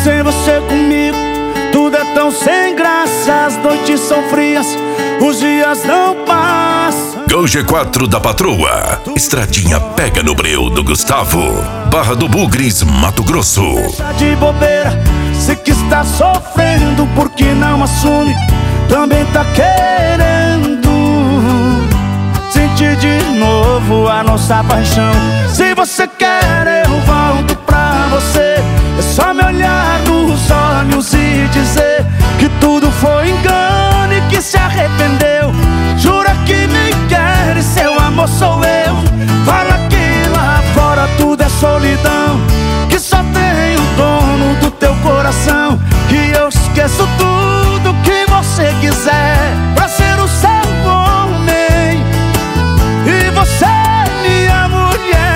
Sem você comigo, tudo é tão sem graça. As noites são frias, os dias não passam. Gol G4 da Patroa. Estradinha pega no breu do Gustavo. Barra do Bugres, Mato Grosso. Deixa de bobeira, sei que está sofrendo porque não assume. Também tá querendo sentir de novo a nossa paixão. Se você quer, eu volto pra você. É só me olhar nos olhos e dizer que tudo foi engano e que se arrependeu. Jura que me quer e seu amor sou eu. Fala que lá fora tudo é solidão, que só tem o dono do teu coração. Que eu esqueço tudo que você quiser pra ser o seu homem e você minha mulher.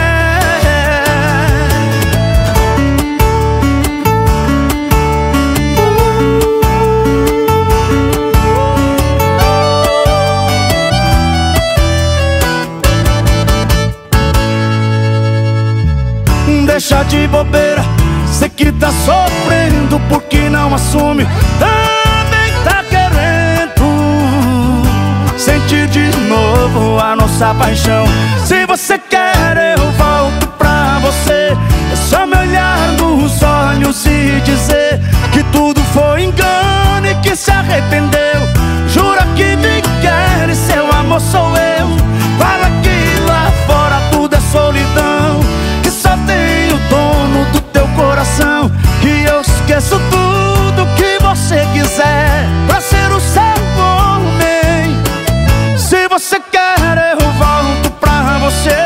Deixa de bobeira, sei que tá sofrendo porque não assume. Também tá querendo sentir de novo a nossa paixão. Se você quer, eu volto pra você. É só me olhar nos olhos e dizer que tudo foi engano e que se arrependeu. Jura que me quer e seu amor sou eu. Fala que lá fora tudo é solidão, que só tem o dono do teu coração. Que eu esqueço tudo que você quiser pra ser o seu homem. Se você quer, eu volto pra você.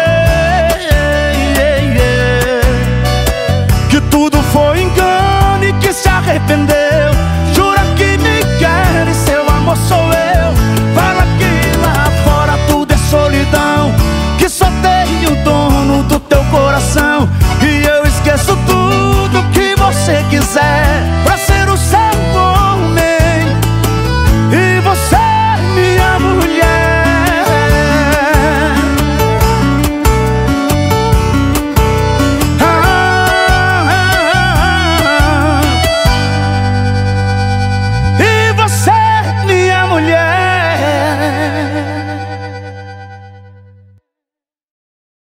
Que tudo foi engano e que se arrependeu.